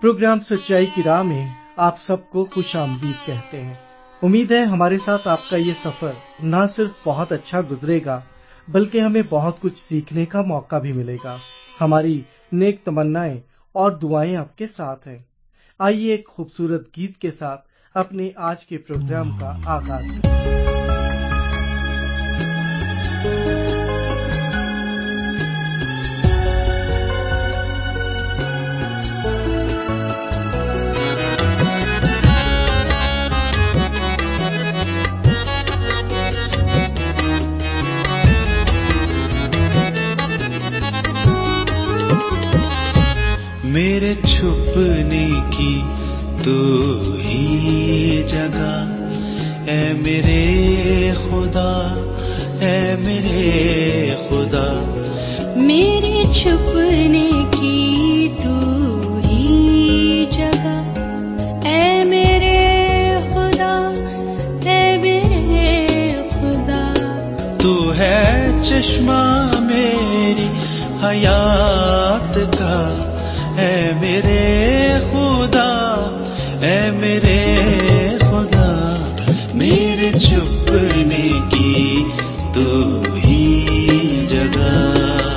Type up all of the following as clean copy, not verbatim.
Programme सच्चाई की राह में आप सबको खुश आमदीद कहते हैं। उम्मीद है हमारे साथ आपका ये सफर न सिर्फ बहुत अच्छा गुजरेगा बल्कि हमें बहुत कुछ सीखने का मौका भी मिलेगा। हमारी नेक तमन्नाएं और दुआएं आपके साथ हैं। आइए एक खूबसूरत गीत के साथ अपने आज के प्रोग्राम का आगाज करें। मेरे छुपने की तू ही जगह ऐ मेरे खुदा, ऐ मेरे खुदा। मेरे छुपने की तू ही जगह ऐ मेरे खुदा, ऐ मेरे खुदा। तू है चश्मा मेरी हयात का, ऐ मेरे खुदा, ऐ मेरे खुदा। मेरे छुपने की तू ही जगह।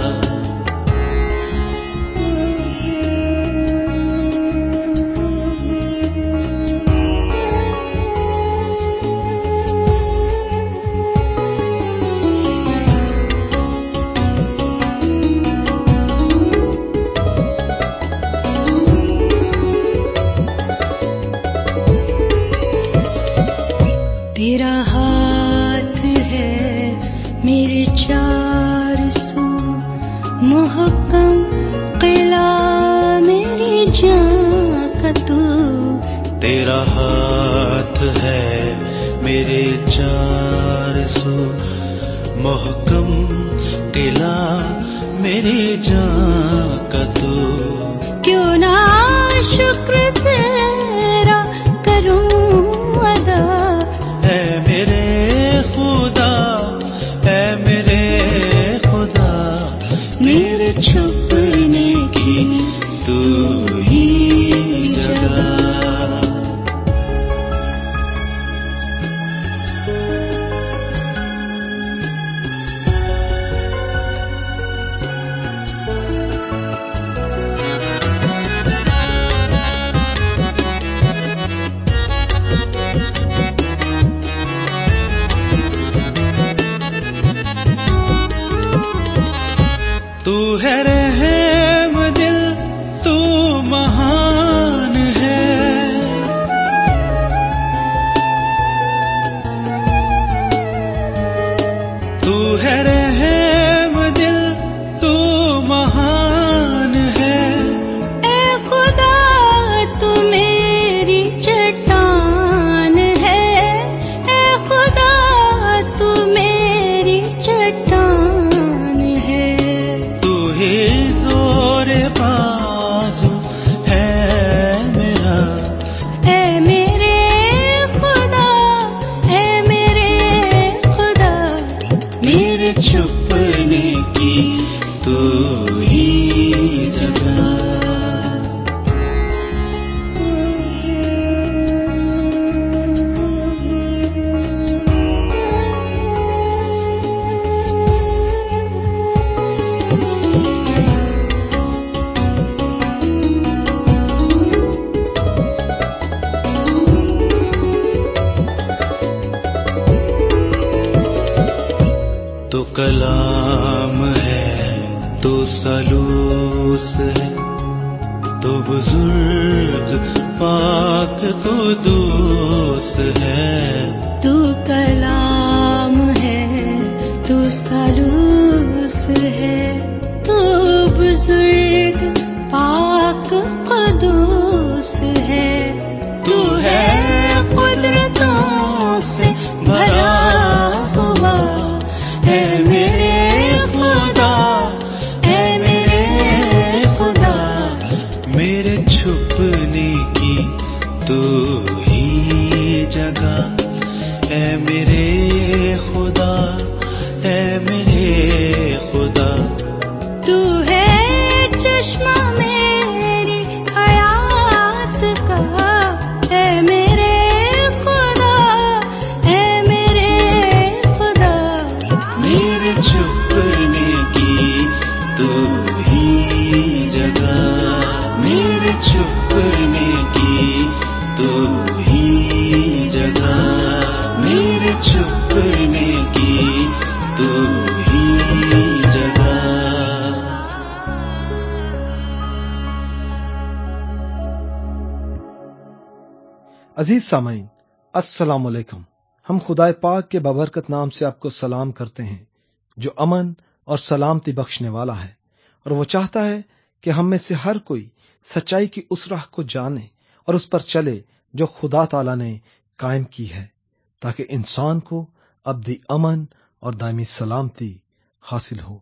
तेरा हाथ है मेरे चार सू, मुहक्कम किला मेरी जान का तू। तेरा हाथ है मेरे चार सू, मुहक्कम किला मेरी जान का तू। क्यों ना शुक्र तेरा करूं अदा, ऐ मेरे खुदा, ऐ मेरे खुदा। मेरे छुपने की तू ही जगह। तू है रहम दिल, तू महान है। तू है रहम दिल, तू महान है। ऐ खुदा तू मेरी चट्टान है, ऐ खुदा तू मेरी चट्टान है। तू ही जोरे बाजू है मेरा, ऐ मेरे खुदा, ऐ मेरे खुदा। मेरे छुपने की तू ही जगह। तो कलाम है, तो सलूस है, तो बुजुर्ग पाक कुदूस है। तू कलाम है, तू सलूस है, तू बुजुर्ग पाक कुदूस है। तू है कुदरतों से भरा हुआ, ऐ मेरे खुदा, ऐ मेरे खुदा। मेरे छुपने की तू ही जगह, ऐ मेरे खुदा, ऐ मेरे खुदा। तू है चश्मा मेरी हयात عزیز سامعین، السلام علیکم۔ ہم خدائے پاک کے بابرکت نام سے آپ کو سلام کرتے ہیں، جو امن اور سلامتی بخشنے والا ہے، اور وہ چاہتا ہے کہ ہم میں سے ہر کوئی سچائی کی اس راہ کو جانے اور اس پر چلے جو خدا تعالیٰ نے قائم کی ہے، تاکہ انسان کو ابدی امن اور دائمی سلامتی حاصل ہو۔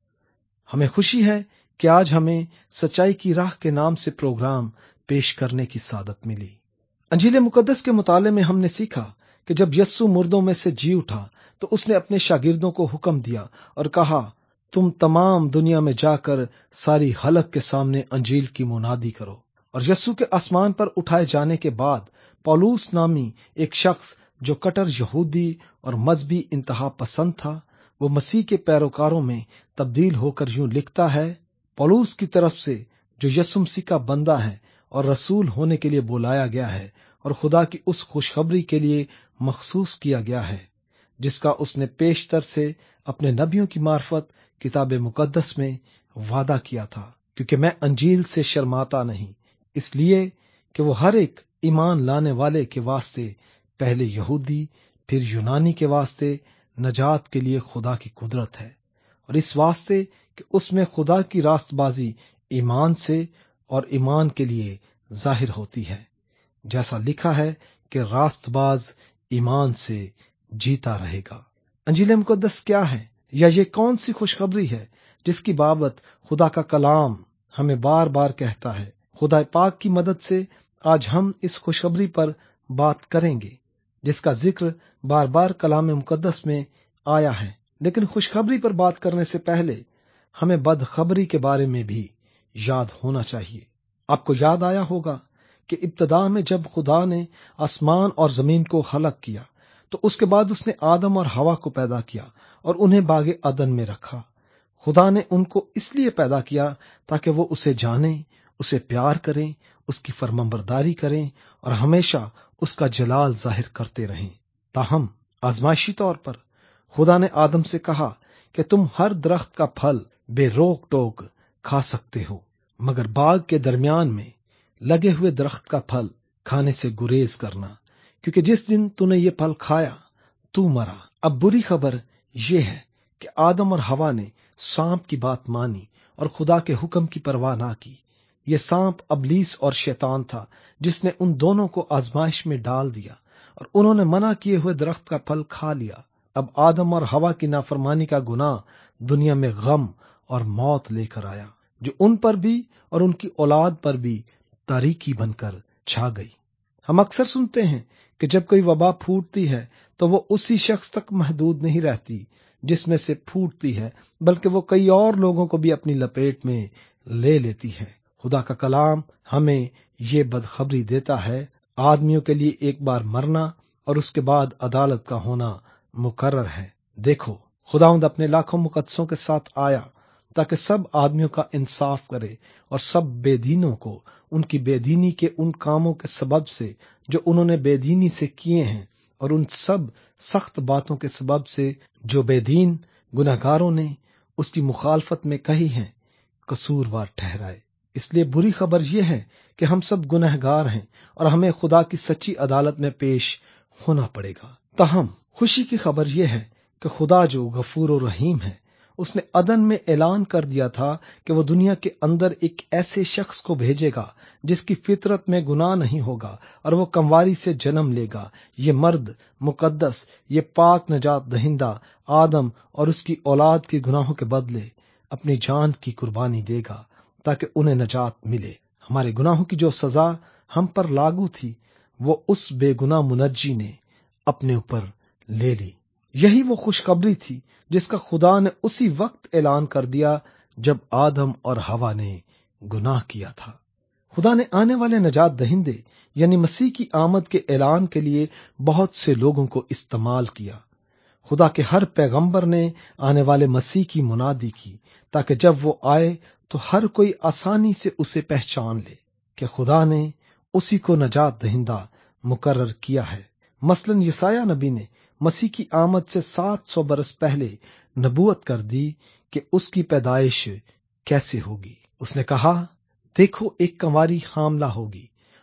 ہمیں خوشی ہے کہ آج ہمیں سچائی کی راہ کے نام سے پروگرام پیش کرنے کی سعادت ملی۔ انجیل مقدس کے مطالعے میں ہم نے سیکھا کہ جب یسوع مردوں میں سے جی اٹھا تو اس نے اپنے شاگردوں کو حکم دیا اور کہا، تم تمام دنیا میں جا کر ساری خلق کے سامنے انجیل کی منادی کرو۔ اور یسوع کے آسمان پر اٹھائے جانے کے بعد پولس نامی ایک شخص جو کٹر یہودی اور مذہبی انتہا پسند تھا، وہ مسیح کے پیروکاروں میں تبدیل ہو کر یوں لکھتا ہے، پولس کی طرف سے جو یسوع مسیح کا بندہ ہے اور رسول ہونے کے لیے بلایا گیا ہے اور خدا کی اس خوشخبری کے لیے مخصوص کیا گیا ہے جس کا اس نے پیشتر سے اپنے نبیوں کی معرفت کتاب مقدس میں وعدہ کیا تھا، کیونکہ میں انجیل سے شرماتا نہیں، اس لیے کہ وہ ہر ایک ایمان لانے والے کے واسطے پہلے یہودی پھر یونانی کے واسطے نجات کے لیے خدا کی قدرت ہے، اور اس واسطے کہ اس میں خدا کی راست بازی ایمان سے اور ایمان کے لیے ظاہر ہوتی ہے، جیسا لکھا ہے کہ راست باز ایمان سے جیتا رہے گا۔ انجیل مقدس کیا ہے، یا یہ کون سی خوشخبری ہے جس کی بابت خدا کا کلام ہمیں بار بار کہتا ہے؟ خدا پاک کی مدد سے آج ہم اس خوشخبری پر بات کریں گے جس کا ذکر بار بار کلام مقدس میں آیا ہے، لیکن خوشخبری پر بات کرنے سے پہلے ہمیں بدخبری کے بارے میں بھی یاد ہونا چاہیے۔ آپ کو یاد آیا ہوگا کہ ابتدا میں جب خدا نے آسمان اور زمین کو خلق کیا تو اس کے بعد اس نے آدم اور حوا کو پیدا کیا اور انہیں باغ عدن میں رکھا۔ خدا نے ان کو اس لیے پیدا کیا تاکہ وہ اسے جانیں، اسے پیار کریں، اس کی فرمانبرداری کریں اور ہمیشہ اس کا جلال ظاہر کرتے رہیں۔ تاہم آزمائشی طور پر خدا نے آدم سے کہا کہ تم ہر درخت کا پھل بے روک ٹوک کھا سکتے ہو، مگر باغ کے درمیان میں لگے ہوئے درخت کا پھل کھانے سے گریز کرنا، کیونکہ جس دن تو نے یہ پھل کھایا تو مرا۔ اب بری خبر یہ ہے کہ آدم اور حوا نے سانپ کی بات مانی اور خدا کے حکم کی پرواہ نہ کی۔ یہ سانپ ابلیس اور شیطان تھا جس نے ان دونوں کو آزمائش میں ڈال دیا اور انہوں نے منع کیے ہوئے درخت کا پھل کھا لیا۔ اب آدم اور حوا کی نافرمانی کا گناہ دنیا میں غم اور موت لے کر آیا، جو ان پر بھی اور ان کی اولاد پر بھی تاریکی بن کر چھا گئی۔ ہم اکثر سنتے ہیں کہ جب کوئی وبا پھوٹتی ہے تو وہ اسی شخص تک محدود نہیں رہتی جس میں سے پھوٹتی ہے، بلکہ وہ کئی اور لوگوں کو بھی اپنی لپیٹ میں لے لیتی ہے۔ خدا کا کلام ہمیں یہ بدخبری دیتا ہے، آدمیوں کے لیے ایک بار مرنا اور اس کے بعد عدالت کا ہونا مقرر ہے۔ دیکھو، خداوند اپنے لاکھوں مقدسوں کے ساتھ آیا تاکہ سب آدمیوں کا انصاف کرے اور سب بے دینوں کو ان کی بے دینی کے ان کاموں کے سبب سے جو انہوں نے بے دینی سے کیے ہیں اور ان سب سخت باتوں کے سبب سے جو بے دین گناہگاروں نے اس کی مخالفت میں کہی ہیں قصوروار ٹھہرائے۔ اس لیے بری خبر یہ ہے کہ ہم سب گناہگار ہیں اور ہمیں خدا کی سچی عدالت میں پیش ہونا پڑے گا۔ تاہم خوشی کی خبر یہ ہے کہ خدا جو غفور و رحیم ہے، اس نے عدن میں اعلان کر دیا تھا کہ وہ دنیا کے اندر ایک ایسے شخص کو بھیجے گا جس کی فطرت میں گناہ نہیں ہوگا اور وہ کنواری سے جنم لے گا۔ یہ مرد مقدس، یہ پاک نجات دہندہ آدم اور اس کی اولاد کے گناہوں کے بدلے اپنی جان کی قربانی دے گا تاکہ انہیں نجات ملے۔ ہمارے گناہوں کی جو سزا ہم پر لاگو تھی وہ اس بے گناہ منجی نے اپنے اوپر لے لی۔ یہی وہ خوشخبری تھی جس کا خدا نے اسی وقت اعلان کر دیا جب آدم اور حوا نے گناہ کیا تھا۔ خدا نے آنے والے نجات دہندے یعنی مسیح کی آمد کے اعلان کے لیے بہت سے لوگوں کو استعمال کیا۔ خدا کے ہر پیغمبر نے آنے والے مسیح کی منادی کی تاکہ جب وہ آئے تو ہر کوئی آسانی سے اسے پہچان لے کہ خدا نے اسی کو نجات دہندہ مقرر کیا ہے۔ مثلاً یسایہ نبی نے مسیح کی آمد سے 700 برس پہلے نبوت کر دی کہ اس کی پیدائش کیسے ہوگی۔ اس نے کہا، دیکھو ایک کنواری حاملہ ہوگی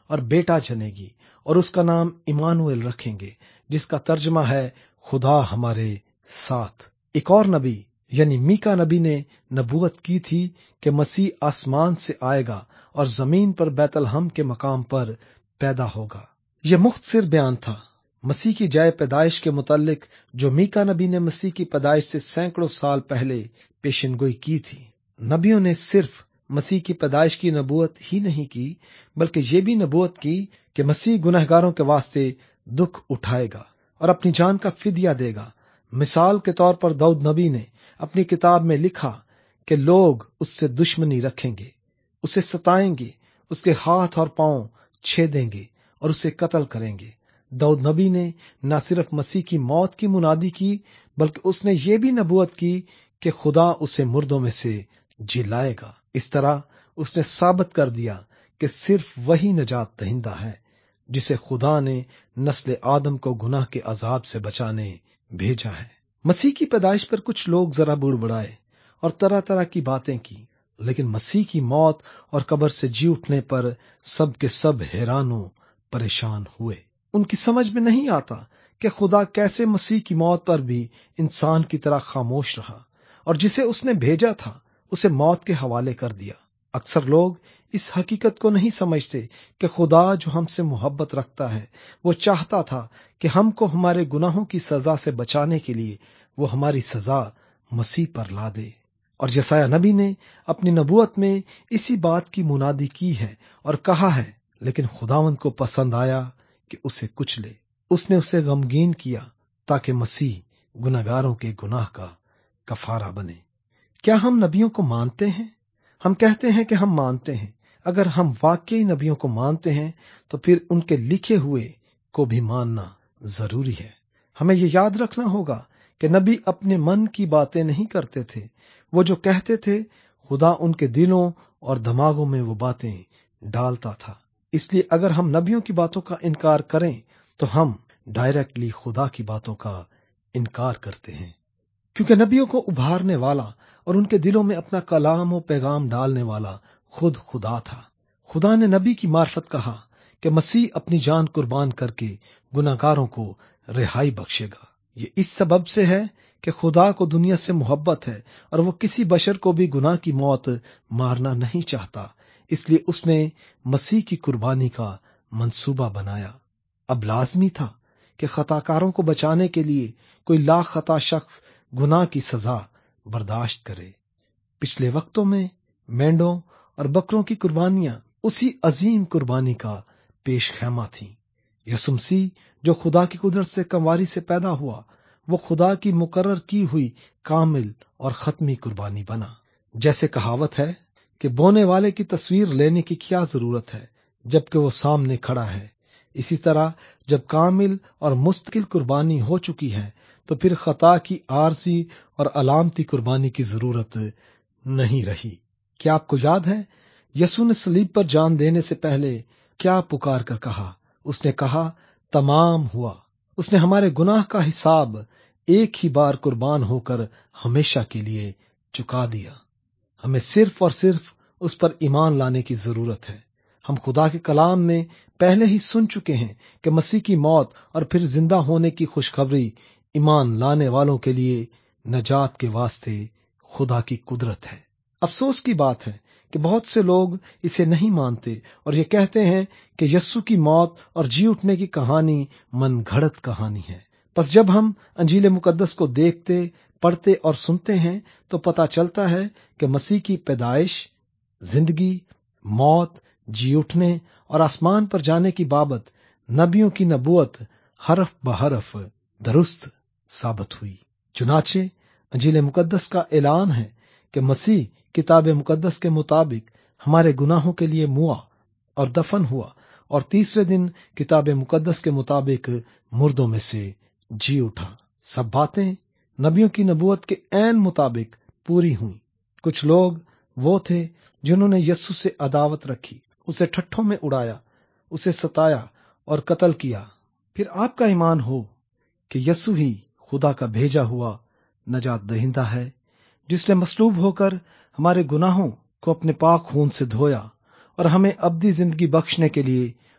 اور बेटा जनेगी और उसका नाम इमानुएल रखेंगे, जिसका तर्जमा है खुदा हमारे साथ। एक और नबी यानी मीका नबी ने नबूवत की थी कि मसीह आसमान से आएगा और जमीन पर बैतलहम के मकाम पर पैदा होगा। यह मुख्तसर बयान था मसीह की जाए पैदाइश के मुतालिक जो मीका नबी ने मसीह की पैदाइश से सैकड़ों साल पहले पेशनगोई की थी। नबियों ने सिर्फ मसीह की पैदाइश की नबूवत ही नहीं की, बल्कि ये भी नबूवत की कि मसीह गुनहगारों के वास्ते दुख उठाएगा और अपनी जान का फिदिया देगा। मिसाल के तौर पर दाऊद नबी ने अपनी किताब में लिखा कि लोग उससे दुश्मनी रखेंगे, उसे सताएंगे, उसके हाथ और पांव छेदेंगे और उसे कत्ल करेंगे। दाऊद नबी ने न सिर्फ मसीह की मौत की मुनादी की, बल्कि उसने ये भी नबूवत की कि खुदा उसे मुर्दों में से जिलाएगा। इस तरह उसने साबित कर दिया कि सिर्फ वही निजात दहिंदा है जिसे खुदा ने नस्ल आदम को गुनाह के अजाब से बचाने भेजा है। मसीह की पैदाइश पर कुछ लोग जरा बुड़बुड़ाए और तरह तरह की बातें की, लेकिन मसीह की मौत और कब्र से जी उठने पर सब के सब हैरानों परेशान हुए। उनकी समझ में नहीं आता कि खुदा कैसे मसीह की मौत पर भी इंसान की तरह खामोश रहा और जिसे उसने भेजा था उसे मौत के हवाले कर दिया। अक्सर लोग इस हकीकत को नहीं समझते कि खुदा जो हमसे मोहब्बत रखता है वो चाहता था कि हमको हमारे गुनाहों की सजा से बचाने के लिए वो हमारी सजा मसीह पर ला दे। और यसाया नबी ने अपनी नबूवत में इसी बात की मुनादी की है और कहा है, लेकिन खुदावंद को पसंद आया कि उसे कुचले, उसने उसे गमगीन किया ताकि मसीह गुनहगारों के गुनाह का कफारा बने। क्या हम नबियों को मानते हैं? हम कहते हैं कि हम मानते हैं। अगर हम वाकई नबियों को मानते हैं तो फिर उनके लिखे हुए को भी मानना जरूरी है। हमें यह याद रखना होगा कि नबी अपने मन की बातें नहीं करते थे। वो जो कहते थे खुदा उनके दिलों और दिमागों में वो बातें डालता था। इसलिए अगर हम नबियों की बातों का इनकार करें तो हम डायरेक्टली खुदा की बातों का इनकार करते हैं, क्योंकि नबियों को उभारने वाला और उनके दिलों में अपना कलाम और पैगाम डालने वाला खुद खुदा था। खुदा ने नबी की मार्फत कहा कि मसीह अपनी जान कुर्बान करके गुनाहगारों को रिहाई बख्शेगा। ये इस सबब से है कि खुदा को दुनिया से मोहब्बत है और वो किसी बशर को भी गुनाह की मौत मारना नहीं चाहता। इसलिए उसने मसीह की कुर्बानी का मंसूबा बनाया। अब लाजमी था कि खताकारों को बचाने के लिए कोई लाखता शख्स गुनाह की सजा बर्दाश्त करे। पिछले वक्तों में मेंढों और बकरों की कुर्बानियां उसी अजीम कुर्बानी का पेश खैमा थी। यसु मसीह जो खुदा की कुदरत से कंवारी से पैदा हुआ, वो खुदा की मुकर्रर की हुई कामिल और खत्मी कुर्बानी बना। जैसे कहावत है कि बोने वाले की तस्वीर लेने की क्या जरूरत है जबकि वो सामने खड़ा है। इसी तरह जब कामिल और मुस्तकिल कुर्बानी हो चुकी है तो फिर खता की आरजी और अलामती कुर्बानी की जरूरत नहीं रही। क्या आपको याद है यसु ने सलीब पर जान देने से पहले क्या पुकार कर कहा? उसने कहा तमाम हुआ। उसने हमारे गुनाह का हिसाब एक ही बार कुर्बान होकर हमेशा के लिए चुका दिया। हमें सिर्फ और सिर्फ उस पर ईमान लाने की जरूरत है। हम खुदा के कलाम में पहले ही सुन चुके हैं कि मसीह की मौत और फिर जिंदा होने की खुशखबरी ईमान लाने वालों के लिए नजात के वास्ते खुदा की कुदरत है। अफसोस की बात है कि बहुत से लोग इसे नहीं मानते और ये कहते हैं कि यस्सु की मौत और जी उठने की कहानी मनगढ़ंत कहानी है। बस जब हम अंजील मुकद्दस को देखते, पढ़ते और सुनते हैं तो पता चलता है कि मसीह की पैदाइश, जिंदगी, मौत, जी उठने और आसमान पर जाने की बाबत नबियों की नबूवत हरफ बहरफ दुरुस्त साबित हुई। चुनाचे अंजील मुकद्दस का ऐलान है कि मसीह किताब मुकद्दस के मुताबिक हमारे गुनाहों के लिए मुआ और दफन हुआ और तीसरे दिन किताब मुकद्दस के मुताबिक मुर्दों में से जी उठा। सब बातें नबियों की नबूवत के ऐन मुताबिक पूरी हुई। कुछ लोग वो थे जिन्होंने यस्सु से अदावत रखी, उसे ठट्ठों में उड़ाया, उसे सताया और कत्ल किया। फिर आपका ईमान हो कि यस्सु ही खुदा का भेजा हुआ नजात दहिंदा है, जिसने मसलूब होकर हमारे गुनाहों को अपने पाक खून से धोया और हमें अब्दी जिंदगी बख्शने के लिए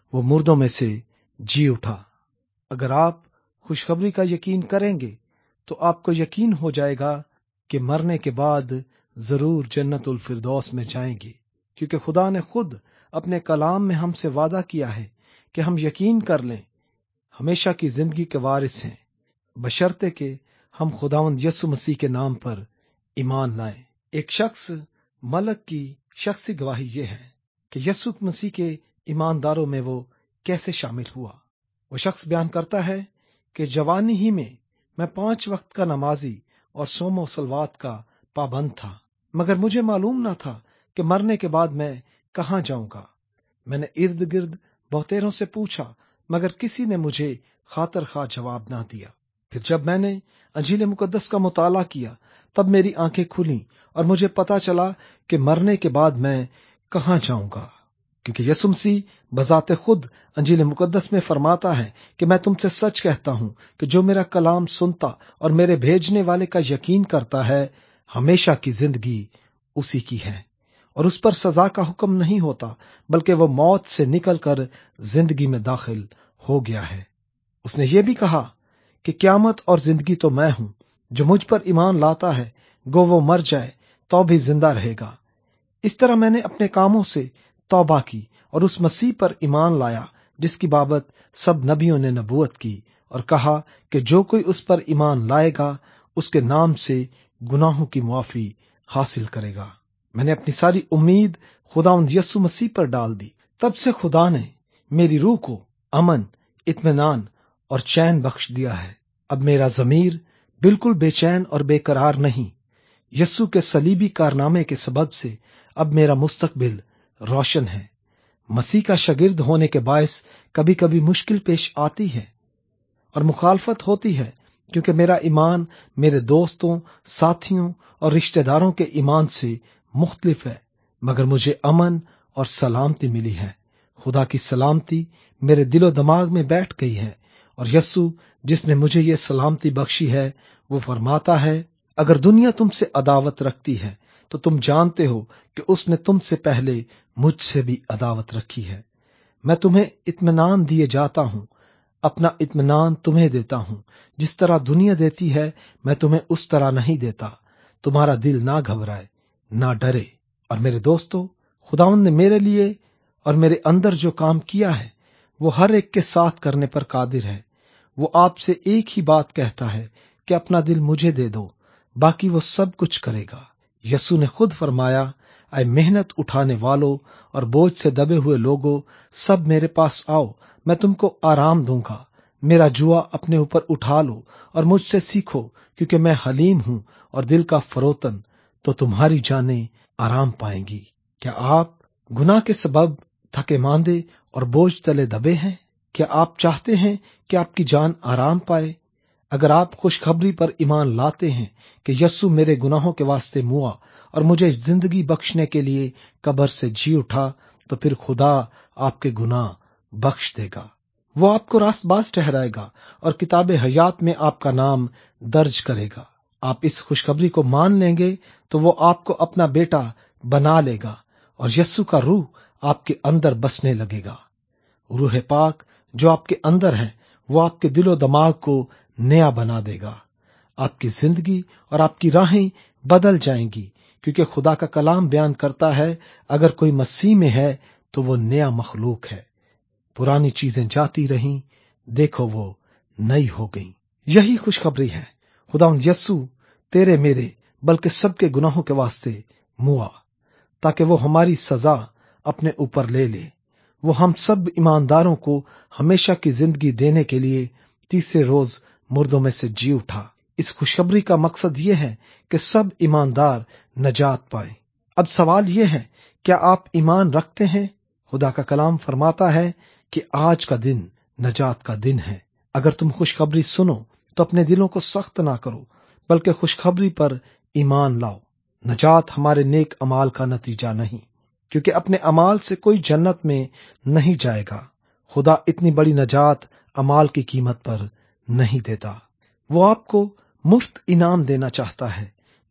वो मुर्दों में से जी उठा। अगर आप खुशखबरी का यकीन करेंगे तो आपको यकीन हो जाएगा कि मरने के बाद जरूर जन्नतुल फिरदौस में जाएंगे, क्योंकि खुदा ने खुद अपने कलाम में हमसे वादा किया है कि हम यकीन कर लें, हमेशा की जिंदगी के वारिस हैं, बशर्ते कि हम खुदावंद यीशु मसीह के नाम पर ईमान लाएं। एक शख्स मलक की शख्सी गवाही यह है कि यीशु मसीह के ईमानदारों में वो कैसे शामिल हुआ। वो शख्स बयान करता है कि जवानी ही में मैं 5 वक्त का नमाजी और सोमो सलवात का पाबंद था, मगर मुझे मालूम न था कि मरने के बाद मैं कहां जाऊंगा। मैंने इर्द गिर्द बहुतेरों से पूछा, मगर किसी ने मुझे खातर खा जवाब ना दिया। फिर जब मैंने अंजील मुकद्दस का मुताला किया तब मेरी आंखें खुली और मुझे पता चला कि मरने के बाद मैं कहां जाऊंगा, क्योंकि यीशु मसीह बजाते खुद अंजील मुकद्दस में फरमाता है कि मैं तुमसे सच कहता हूं कि जो मेरा कलाम सुनता और मेरे भेजने वाले का यकीन करता है, हमेशा की जिंदगी उसी की है और उस पर सजा का हुक्म नहीं होता, बल्कि वह मौत से निकलकर जिंदगी में दाखिल हो गया है। उसने ये भी कहा कि क़यामत और जिंदगी तो मैं हूं, जो मुझ पर ईमान लाता है गो वो मर जाए तो भी जिंदा रहेगा। इस तरह मैंने अपने कामों से तौबा की और उस मसीह पर ईमान लाया जिसकी बाबत सब नबियों ने नबूवत की, और कहा कि जो कोई उस पर ईमान लाएगा उसके नाम से गुनाहों की मुआफी हासिल करेगा। मैंने अपनी सारी उम्मीद खुदावंद यीशु मसीह पर डाल दी। तब से खुदा ने मेरी रूह को अमन, इत्मीनान और चैन बख्श दिया है। अब मेरा ज़मीर बिल्कुल बेचैन और बेकरार नहीं। यीशु के सलीबी कारनामे के सबब से अब मेरा मुस्तकबिल रोशन है। मसीह का शागिर्द होने के बायस कभी कभी मुश्किल पेश आती है और मुखालफत होती है, क्योंकि मेरा ईमान मेरे दोस्तों, साथियों और रिश्तेदारों के ईमान से मुख्तलिफ है, मगर मुझे अमन और सलामती मिली है। खुदा की सलामती मेरे दिलो दिमाग में बैठ गई है, और यीशु जिसने मुझे ये सलामती बख्शी है वो फरमाता है, अगर दुनिया तुमसे अदावत रखती है तो तुम जानते हो कि उसने तुमसे पहले मुझसे भी अदावत रखी है। मैं तुम्हें इत्मीनान दिए जाता हूं, अपना इत्मीनान तुम्हें देता हूं। जिस तरह दुनिया देती है मैं तुम्हें उस तरह नहीं देता। तुम्हारा दिल ना घबराए ना डरे। और मेरे दोस्तों, खुदावंद ने मेरे लिए और मेरे अंदर जो काम किया है वो हर एक के साथ करने पर कादिर है। वो आपसे एक ही बात कहता है कि अपना दिल मुझे दे दो, बाकी वो सब कुछ करेगा। यीशु ने खुद फरमाया, ऐ मेहनत उठाने वालों और बोझ से दबे हुए लोगों, सब मेरे पास आओ, मैं तुमको आराम दूंगा। मेरा जुआ अपने ऊपर उठा लो और मुझसे सीखो, क्योंकि मैं हलीम हूं और दिल का फरोतन, तो तुम्हारी जानें आराम पाएंगी। क्या आप गुनाह के सबब थके मांदे और बोझ तले दबे हैं? क्या आप चाहते हैं कि आपकी जान आराम पाए? अगर आप खुशखबरी पर ईमान लाते हैं कि यीशु मेरे गुनाहों के वास्ते मुआ और मुझे जिंदगी बख्शने के लिए कब्र से जी उठा, तो फिर खुदा आपके गुनाह बख्श देगा। वो आपको रास्तबाज ठहराएगा और किताबे हयात में आपका नाम दर्ज करेगा। आप इस खुशखबरी को मान लेंगे तो वो आपको अपना बेटा बना लेगा और यीशु का रूह आपके अंदर बसने लगेगा। रूह पाक जो आपके अंदर है वो आपके दिलो दिमाग को नया बना देगा। आपकी जिंदगी और आपकी राहें बदल जाएंगी, क्योंकि खुदा का कलाम बयान करता है, अगर कोई मसीह में है तो वो नया मखलूक है। पुरानी चीजें जाती रहीं, देखो वो नई हो गईं। यही खुशखबरी है। खुदावंद यीशु तेरे मेरे बल्कि सबके गुनाहों के वास्ते मुआ, ताकि वो हमारी सजा अपने ऊपर ले ले। वो हम सब ईमानदारों को हमेशा की जिंदगी देने के लिए तीसरे रोज मुर्दों में से जी उठा। इस खुशखबरी का मकसद ये है कि सब ईमानदार नजात पाए। अब सवाल ये है, क्या आप ईमान रखते हैं? खुदा का कलाम फरमाता है कि आज का दिन नजात का दिन है। अगर तुम खुशखबरी सुनो तो अपने दिलों को सख्त ना करो, बल्कि खुशखबरी पर ईमान लाओ। नजात हमारे नेक अमाल का नतीजा नहीं, क्योंकि अपने अमाल से कोई जन्नत में नहीं जाएगा। खुदा इतनी बड़ी नजात अमाल की कीमत पर नहीं देता। वो आपको मुफ्त इनाम देना चाहता है,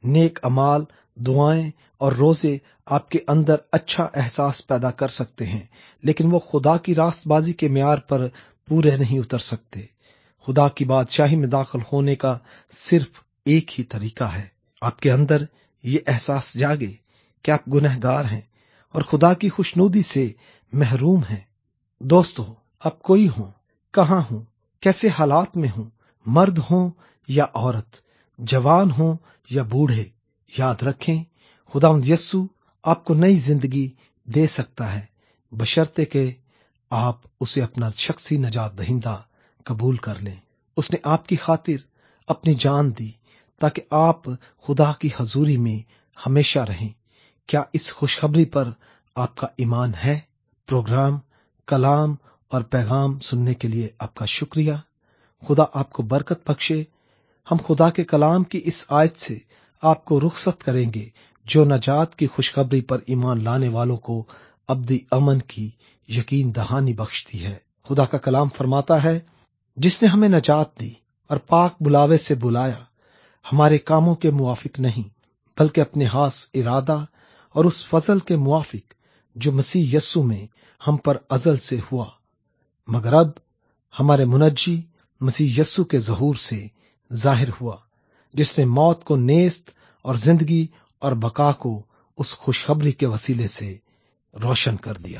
नेक अमाल, दुआएं और रोजे आपके अंदर अच्छा एहसास पैदा कर सकते हैं, लेकिन वो खुदा की रास्तबाजी के म्यार पर पूरे नहीं उतर सकते। खुदा की बादशाही में दाखिल होने का सिर्फ एक ही तरीका है, आपके अंदर ये एहसास जागे कि आप गुनहगार हैं और खुदा की खुशनुदी से महरूम हैं। दोस्तों, आप कोई हो, कहाँ हो, कैसे हालात में हो, मर्द हो या औरत, जवान हो या बूढ़े, याद रखें खुदावंद यस्सु आपको नई जिंदगी दे सकता है, बशर्ते कि आप उसे अपना शख्सी नजात दहिंदा कबूल कर लें। उसने आपकी खातिर अपनी जान दी ताकि आप खुदा की हजूरी में हमेशा रहें। क्या इस खुशखबरी पर आपका ईमान है? प्रोग्राम, कलाम और पैगाम सुनने के लिए आपका शुक्रिया। खुदा आपको बरकत बख्शे। हम खुदा के कलाम की इस आयत से आपको रुखसत करेंगे जो नजात की खुशखबरी पर ईमान लाने वालों को अब्दी अमन की यकीन दहानी बख्शती है। खुदा का कलाम फरमाता है, जिसने हमें नजात दी और पाक बुलावे से बुलाया, हमारे कामों के मुआफिक नहीं बल्कि अपने खास इरादा और उस फजल के मुआफिक जो मसीह यस्सु में हम पर अजल से हुआ, मगर अब हमारे मुनज्जी मसीह यस्सु के ज़हूर से जाहिर हुआ, जिसने मौत को नेस्त और जिंदगी और बका को उस खुशखबरी के वसीले से रोशन कर दिया।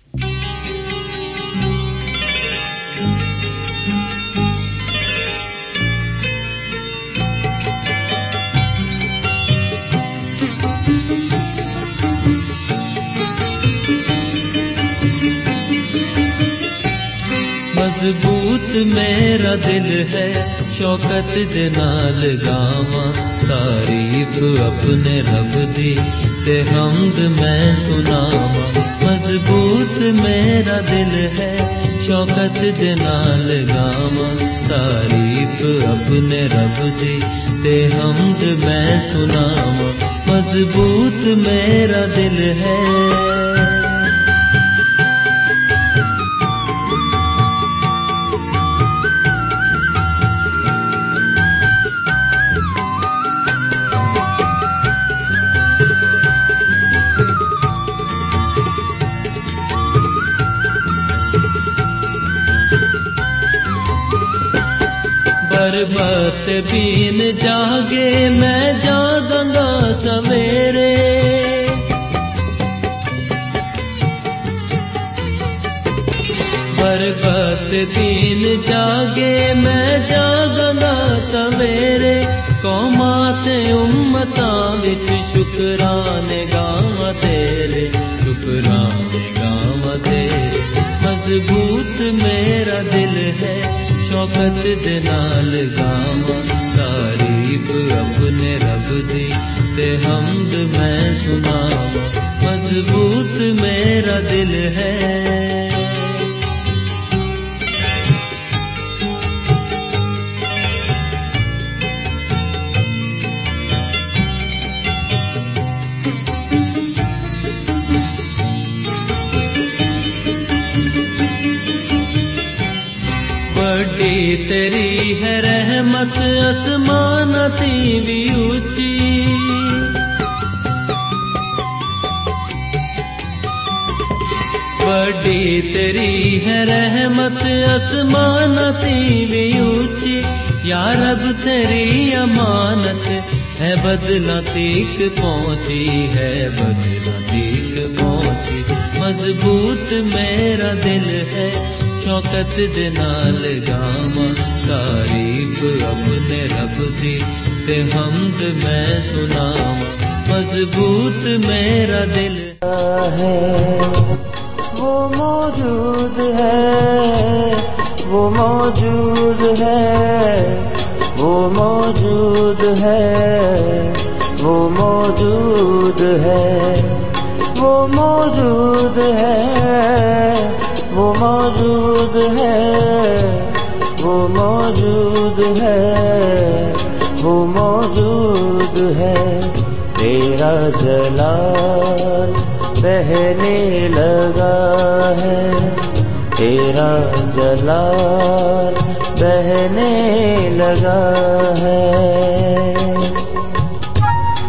मजबूत मेरा दिल है, शौकत दे नाल गावां, तारीफ अपने रब दी ते हमद मैं सुनावां। मजबूत मेरा दिल है, शौकत दे नाल गावां, तारीफ अपने रब दी ते हमद मैं सुनावां। मजबूत मेरा दिल है। बरबत बीन जागे मैं जागांगा सवेरे, बरबत बीन जागे मैं जागांगा सवेरे। कौमां ते उम्मतां विच शुकराने गावां तेरे, शुकराने गावां तेरे। मजबूत मेरा दिल है, शौकत दे नाल गावां, तारीफ अपने रब दी ते हमद मैं सुनावां। मजबूत मेरा दिल है। बड़ी तेरी है रहमत, आसमान ती भी ऊंची, बड़ी तेरी है रहमत, आसमान ती भी ऊंची। या रब तेरी अमानत है बदला तीक पहुंची, है बदला तीक पहुंची। मजबूत मेरा दिल है, शौकत दे नाल गावां, तारीफ अपने रब दी ते हमद मैं सुनावां। मजबूत मेरा दिल है। वो मौजूद है, वो मौजूद है, वो मौजूद है, वो मौजूद है, वो मौजूद है, वो मौजूद है, वो मौजूद है, वो मौजूद है। तेरा जलाल बहने लगा है, तेरा जलाल बहने लगा है।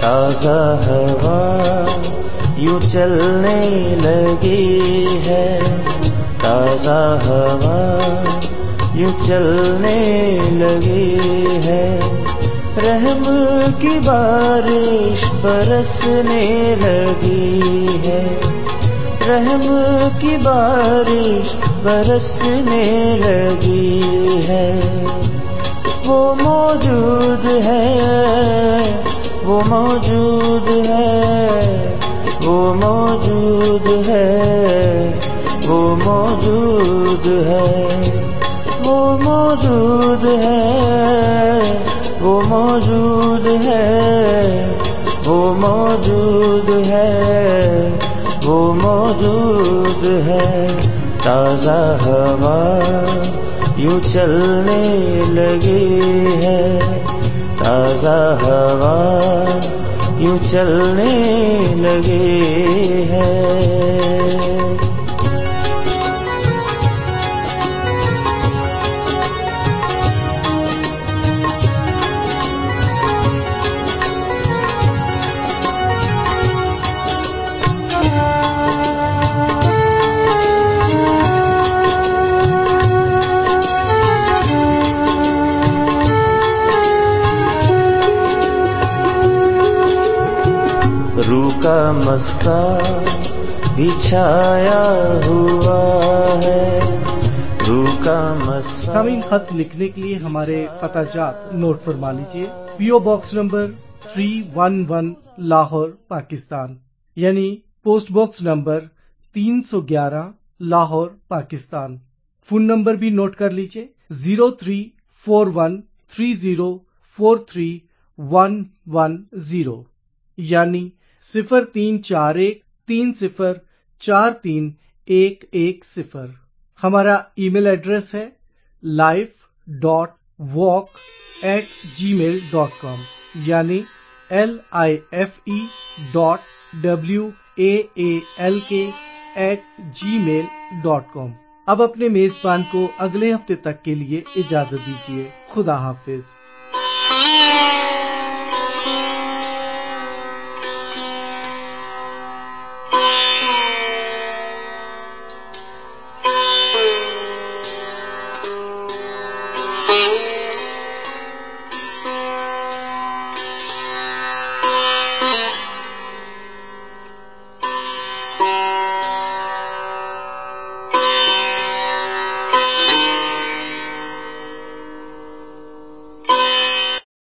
تازہ ہوا یوں چلنے لگی ہے، تازہ ہوا یوں چلنے لگی ہے، رحم کی بارش برسنے لگی ہے، رحم کی بارش برسنے لگی ہے، وہ موجود ہے، وہ موجود ہے، وہ موجود ہے، وہ موجود ہے، وہ موجود ہے، وہ موجود ہے، وہ موجود ہے، وہ موجود ہے، تازہ ہوا یوں چلنے لگی ہے، تازہ ہوا یوں چلنے لگی ہے۔ روح کا مسا بچھایا ہوا ہے، روح کا مسا۔ سامعین، خط لکھنے کے لیے ہمارے پتہ جات نوٹ فرما لیجیے۔ PO box number 311 Lahore Pakistan, یعنی post box number 311 Lahore Pakistan. Phone number بھی نوٹ کر لیجیے 034130431110، یعنی 034130431110۔ ہمارا ای میل ایڈریس ہے life.walk@gmail.com، یعنی life.walk@gmail.com۔ اب اپنے میزبان کو اگلے ہفتے تک کے لیے اجازت دیجیے۔ خدا حافظ۔